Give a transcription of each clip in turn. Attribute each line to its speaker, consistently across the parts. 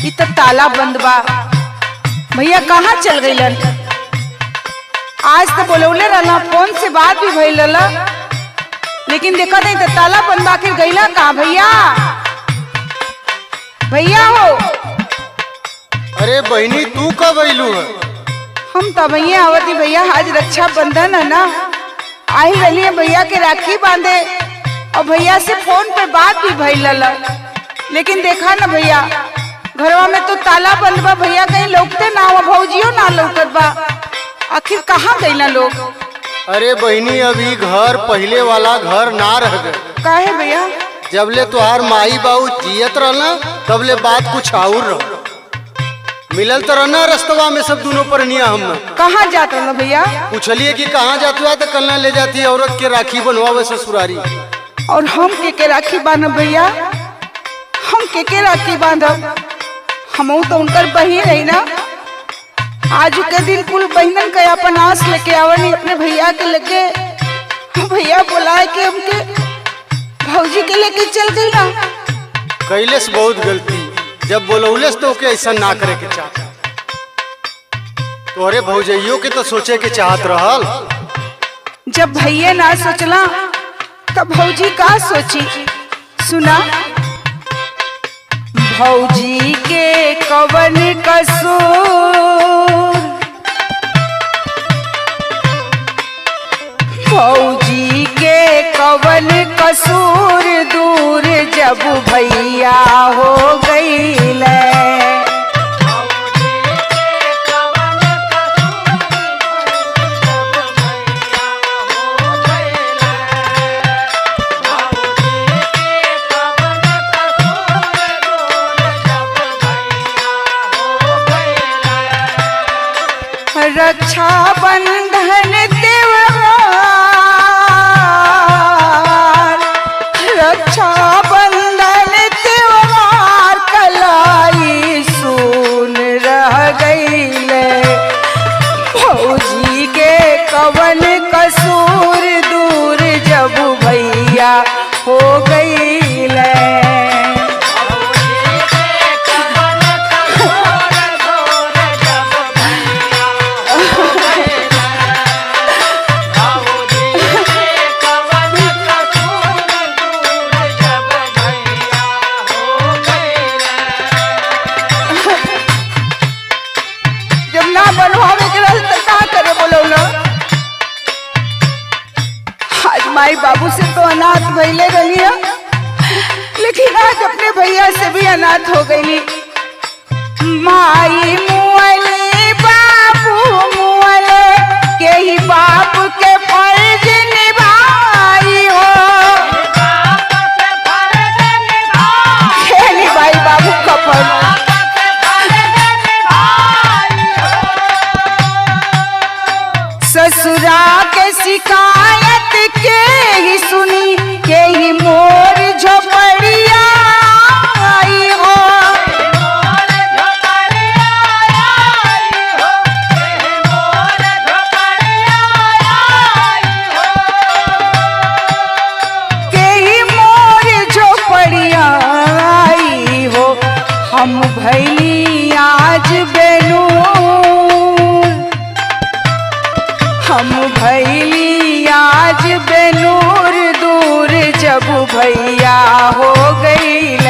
Speaker 1: इ तो ताला बंद बा। भैया कहाँ चल गईलन? आज तो बोलौले रहला, फोन से बात भी भइल रहला, लेकिन देखा नहीं तो ताला बंद बा। आखिर गईला कहाँ भैया? भैया हो।
Speaker 2: अरे बहनी तू कब अइलू है?
Speaker 1: हम तो भैया आवती भैया, आज रक्षाबंधन है ना, आई रही है भैया के राखी बांधे और भैया से फोन पे बात भी भइल रहला, लेकिन देखा ना भैया घरवा में तो ताला बंद बा। भैया कहीं लौकते ना हो, भौजियो ना लौकत बा। आखिर कहाँ गई ना लोग?
Speaker 2: अरे बहनी अभी घर पहले वाला घर ना रह गए।
Speaker 1: काहे भैया?
Speaker 2: जबले तुहार माई बाबू जियत रहना तबले बात कुछ और रह। मिलल तो रहना रस्तवा में सब दोनों पर निया। हम
Speaker 1: कहाँ जाता ना भैया?
Speaker 2: पूछलिए कि कहाँ जातुआ तो कल ले जाती है औरत के राखी बनवावे ससुरारी।
Speaker 1: और हम के राखी बांधब भैया? हम के राखी बांधब? हम तो उनकर बहिन है ना। आज के दिन कुल बहनन के अपन आस लेके आवनी अपने भैया के लगे। भैया बुलाए के हमके भौजी के लेके चल गई ना।
Speaker 2: कैले से बहुत गलती, जब बोलौले तो के ऐसा ना करे के चाहता। तोहरे भौजइयो के तो सोचे के चाहत रहल।
Speaker 1: जब भैया ना सोचला तब भौजी का सोची? सुना, भौजी के कवन कसूर, भौजी के कवन कसूर, दूर जब भैया हो गईले। रक्षा बंधन त्योहार, रक्षा बंधन त्योहार, कलाई सुन रह गईले। भौजी के कवन कसूर, दूर जब भैया हो गईले। माई बाबू से तो अनाथ भइले गई, लेकिन आज अपने भैया से भी अनाथ हो गई। माई मुअले बाबू मुअले, के ही बाप के फर्ज निभाई हो। खेली भाई बाबू का फर्ज। ससुरा के शिकायत के ही सुनी, के ही मोर झोपड़िया आई हो। के ही मोर झोपड़िया आई हो। हम भैली आज बेनूर, हम भैली आज बेनूर, दूर जब भैया हो गईले।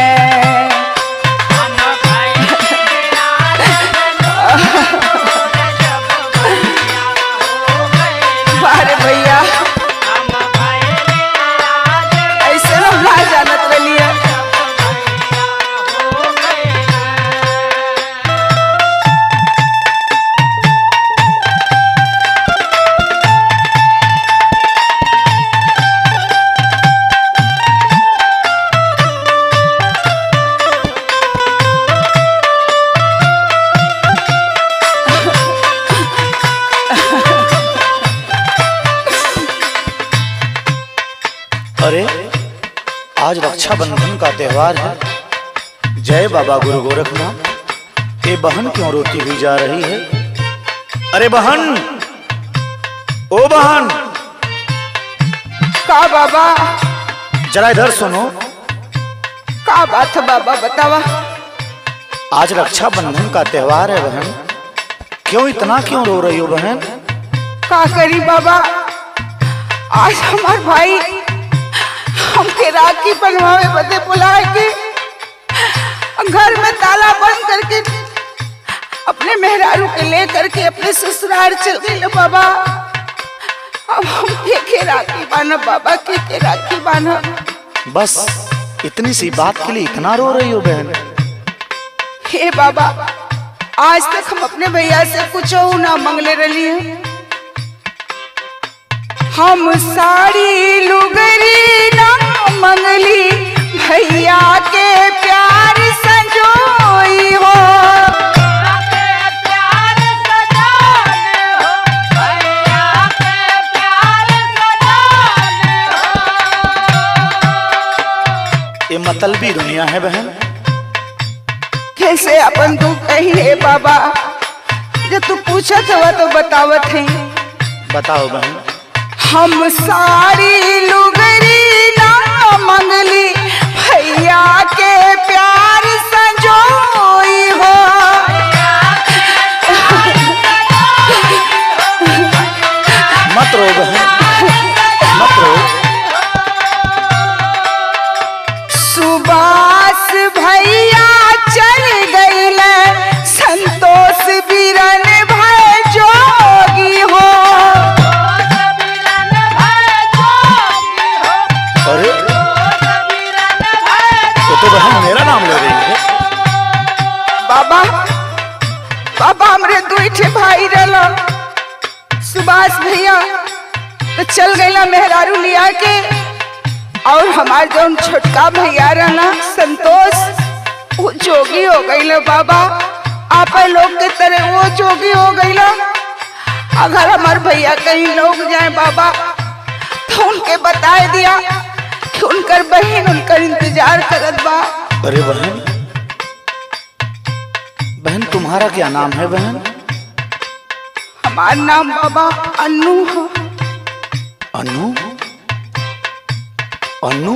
Speaker 1: बारे भैया ऐसे हम ना जानत रहिए।
Speaker 3: अरे आज रक्षाबंधन का त्योहार है। जय बाबा गुरु गोरखनाथ। ये बहन क्यों रोती हुई जा रही है? अरे बहन, ओ बहन।
Speaker 1: का बाबा?
Speaker 3: जरा इधर सुनो।
Speaker 1: का बात है बाबा, बतावा।
Speaker 3: आज रक्षाबंधन का त्योहार है बहन, क्यों रो रही हो बहन?
Speaker 1: का करी बाबा, आज हमार भाई हमके राखी बनवावे बदे बुलाए के घर में ताला बंद करके अपने मेहरारू के ले करके अपने ससुराल चल गए बाबा। अब हम के राखी बांधब बाबा, के राखी बांधब।
Speaker 3: बस इतनी सी बात के लिए इतना रो रही हो बहन?
Speaker 1: हे बाबा, आज तक हम अपने भैया से कुछ ना मंगले रही है। हम साड़ी लुगरी ना मंगली, भैया के प्यार संजोई हो।
Speaker 3: ये मतलबी दुनिया है बहन।
Speaker 1: कैसे अपन तू कही है बाबा, जब तू पूछत हुआ तो बतावत है।
Speaker 3: बताओ बहन।
Speaker 1: हम सारी लुगरी ना मंगली, भैया के प्यार संजोई हो।
Speaker 3: मत रो बहन, मत रो।
Speaker 1: सुबास भैया चल गईल, संतोष बीरन भय जोगी हो।
Speaker 3: अरे तो बहन मेरा नाम ले रही है।
Speaker 1: बाबा बाबा, हमरे दुईठे भाई रहला, सुभाष भैया तो चल गईला मेहरारू लिया के, और हमार जो छोटका भैया रहना संतोष, वो जोगी हो गईला बाबा। आप लोग के तरह वो जोगी हो गईला। अगर हमार भैया कहीं लोग जाए बाबा, तो उनके बता दिया कि उनकर बहन उनकर इंतजार करत बा।
Speaker 3: अरे बहन, बहन तुम्हारा क्या नाम है बहन?
Speaker 1: हमार नाम बाबा अन्नू है।
Speaker 3: अनु? अनु?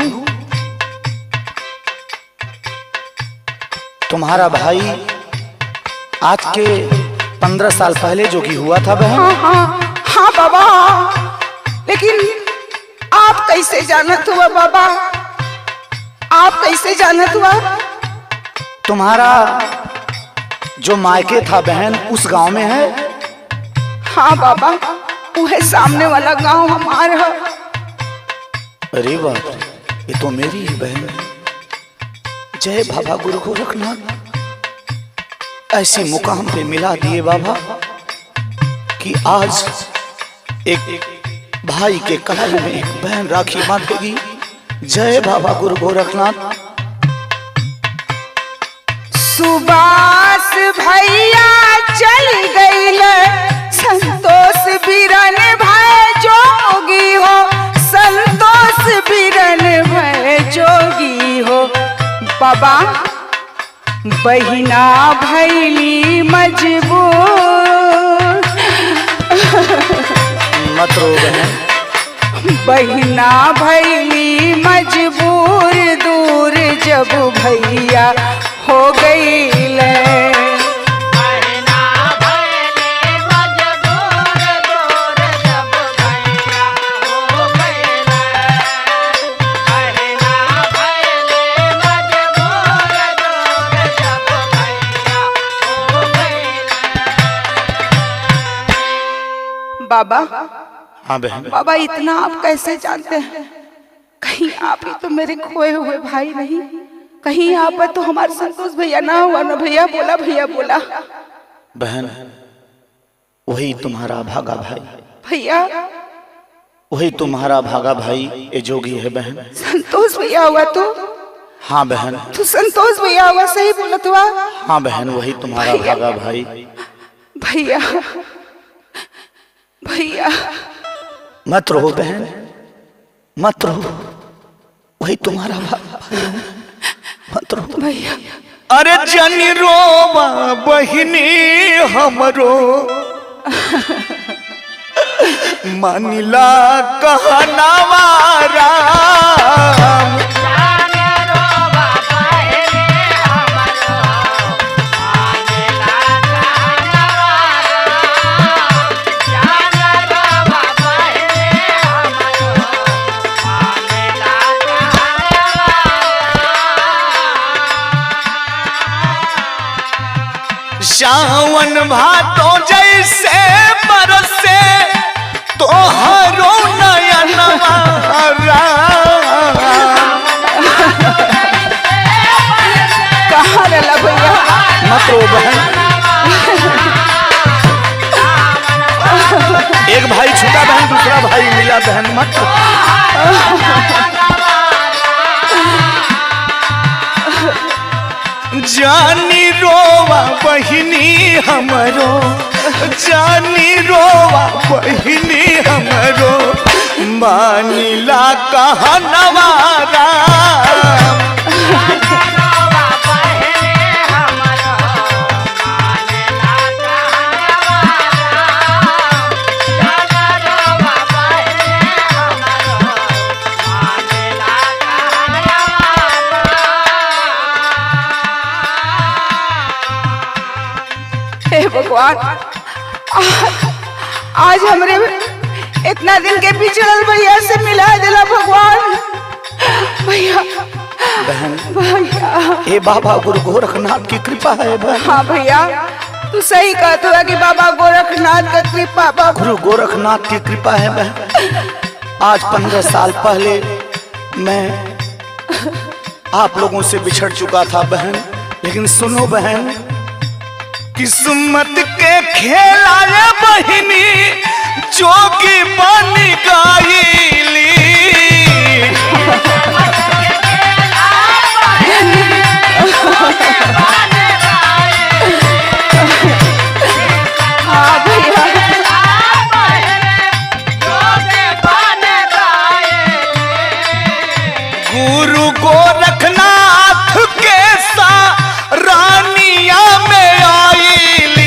Speaker 3: तुम्हारा भाई आज के 15 साल पहले जोगी हुआ था बहन?
Speaker 1: हाँ बाबा, लेकिन आप कैसे जानत हुआ बाबा? आप कैसे जानत हुआ?
Speaker 3: तुम्हारा जो मायके था बहन उस गांव में है?
Speaker 1: हाँ बाबा, वो है सामने वाला गांव हमारा है।
Speaker 3: अरे बाप रे, ये तो मेरी ही बहन है। जय बाबा गुरु गोरखनाथ, ऐसे मुकाम पे मिला दिए बाबा कि आज एक भाई के कलाई में एक बहन राखी बांधेगी। जय बाबा गुरु गोरखनाथ।
Speaker 1: सुभाष भैया चल गईल, संतोष बीरन भय जोगी हो। संतोष बीरन भय जोगी हो। बाबा, बहिना भैली मजबूर।
Speaker 3: मत रो बहन।
Speaker 1: बहिना भैली मजबूर, दूर जब भैया हो गईल। बाबा,
Speaker 3: हाँ बहन।
Speaker 1: बाबा इतना आप कैसे जानते हैं? कहीं आप ही तो मेरे खोए हुए भाई नहीं? कहीं आप तो हमारे संतोष भैया ना हुआ ना? भैया बोला, भैया बोला।
Speaker 3: बहन, वही तुम्हारा भागा भाई।
Speaker 1: भैया,
Speaker 3: वही तुम्हारा भागा भाई ये जोगी है बहन।
Speaker 1: संतोष भैया हुआ तो?
Speaker 3: हाँ बहन।
Speaker 1: तू संतोष भैया हुआ, सही बोला तू?
Speaker 3: हाँ बहन, वही तुम्हारा भागा भाई।
Speaker 1: भैया, भैया
Speaker 3: मत रो बहन, मत रो, वही तुम्हारा भागा भाई। मत रो
Speaker 1: भैया।
Speaker 3: अरे जनी रोवा बहिनी हमरो, मानिला कहनावा राम। सावन भादो जैसे बरसे तोहरो नयनवा
Speaker 1: कहाँ रहला भैया?
Speaker 3: मत रो बहन, एक भाई छूटा बहन, दूसरा भाई मिला बहन, मत रो। जानी रोवा बहिनी हमरो, जानी रोवा बहिनी हमरो, मानिला कहनवा राम।
Speaker 1: हे भगवान, आज हमरे इतना दिन के बिछड़ल भैया से मिला दिला भगवान। भैया
Speaker 3: बहन,
Speaker 1: भैया,
Speaker 3: ये बाबा गुरु गोरखनाथ की कृपा है बहन।
Speaker 1: हाँ भैया, तू सही कहते हो कि बाबा गोरखनाथ का कृपा,
Speaker 3: गुरु गोरखनाथ की कृपा है बहन। आज 15 साल पहले मैं आप लोगों से बिछड़ चुका था बहन, लेकिन सुनो बहन, किस्मत के खेला ये बहिनी जोगी बन गईली।
Speaker 1: हाँ भैया,
Speaker 3: गुरु गोरखनाथ के साथ रानिया में आईली।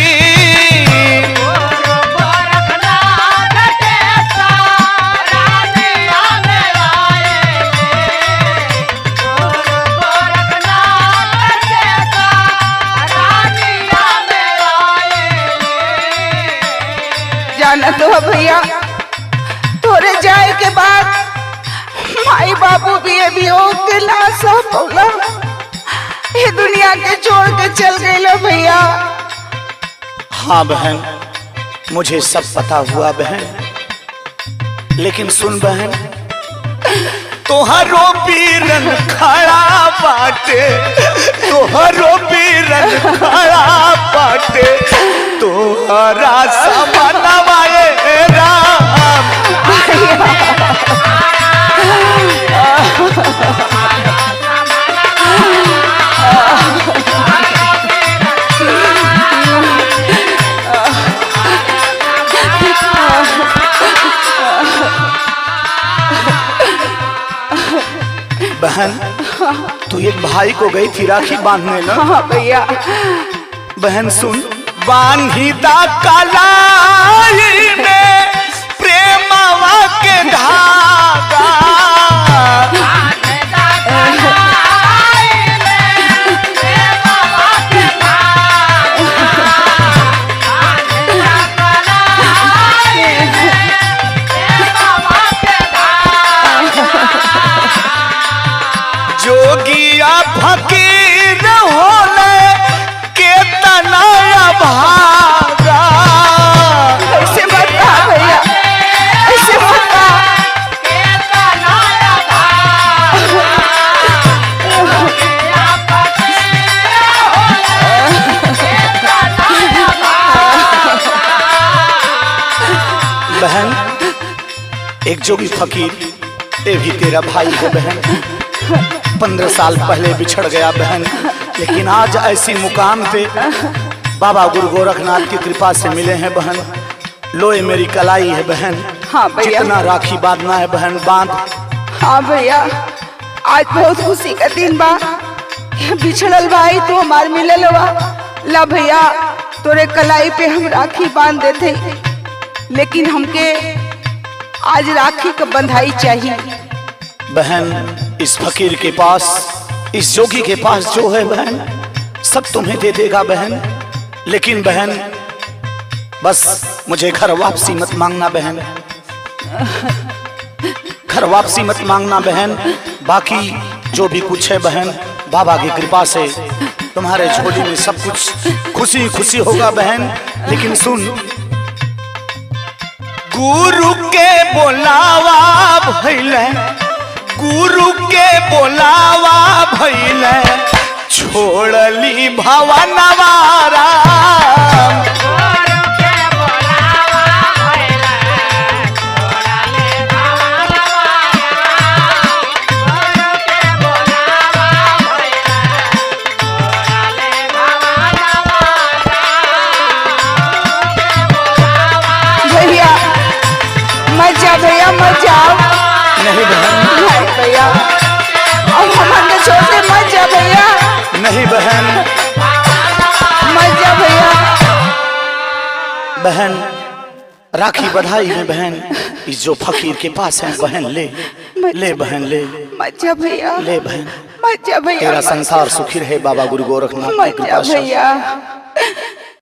Speaker 1: जाना तो है भैया, तोरे जाए के बाद माई बाबू भी अभी के लाश बोला ये दुनिया के छोड़ के चल गए लो भैया।
Speaker 3: हाँ बहन, मुझे सब पता हुआ बहन, लेकिन सुन बहन, तोहरो बीरन खड़ा बाटे, तोहरो बीरन खड़ा बाटे, तोहरा समनवाए राम। बहन, तू एक भाई को गई थी राखी बांधने ना?
Speaker 1: हाँ भैया,
Speaker 3: बहन सुन, बांधिदा कलाई में प्रेमवा के धागा, जोगिया फकीर होले के तनाया भागा।
Speaker 1: ऐसे मत कहा भैया, ऐसे मत कहा।
Speaker 3: बहन, एक जोगी फकीर ये भी तेरा भाई है बहन। 15 साल पहले बिछड़ गया बहन, लेकिन आज ऐसी मुकाम पे बाबा गुरु गोरखनाथ की कृपा से मिले हैं बहन। लो ये मेरी कलाई है बहन।
Speaker 1: हाँ भैया,
Speaker 3: जितना राखी बांधना है बहन बांध।
Speaker 1: हाँ भैया, आज बहुत खुशी का दिन बा। बिछड़ल भाई तो हमार मिलल बा। ला भैया, तोरे कलाई पे हम राखी बांध देते, लेकिन हमके आज राखी का बंधाई चाहिए।
Speaker 3: बहन, इस फकीर के पास, इस जोगी के पास जो है बहन, सब तुम्हें दे देगा बहन। लेकिन बहन, बस मुझे घर वापसी मत मांगना बहन, घर वापसी मत मांगना बहन। बाकी जो भी कुछ है बहन, बाबा की कृपा से तुम्हारे झोली में सब कुछ खुशी खुशी होगा बहन। लेकिन सुन, गुरु के बोलावा भइले, गुरु के बोलावा भइले, छोड़ली भवनवा राम।
Speaker 1: मत जा भैया, मत जाओ।
Speaker 3: नहीं बहन,
Speaker 1: नहीं भैया, अब हमारे छोड़ के मत जा भैया।
Speaker 3: नहीं बहन,
Speaker 1: मत जा भैया।
Speaker 3: बहन राखी बधाई है बहन, इस जो फकीर के पास है बहन ले ले बहन ले।
Speaker 1: मत जा भैया,
Speaker 3: ले बहन,
Speaker 1: मत जा भैया।
Speaker 3: तेरा संसार सुखी रहे बाबा गुरु गोरखनाथ की
Speaker 1: मत जा
Speaker 3: कृपा से।
Speaker 1: भैया।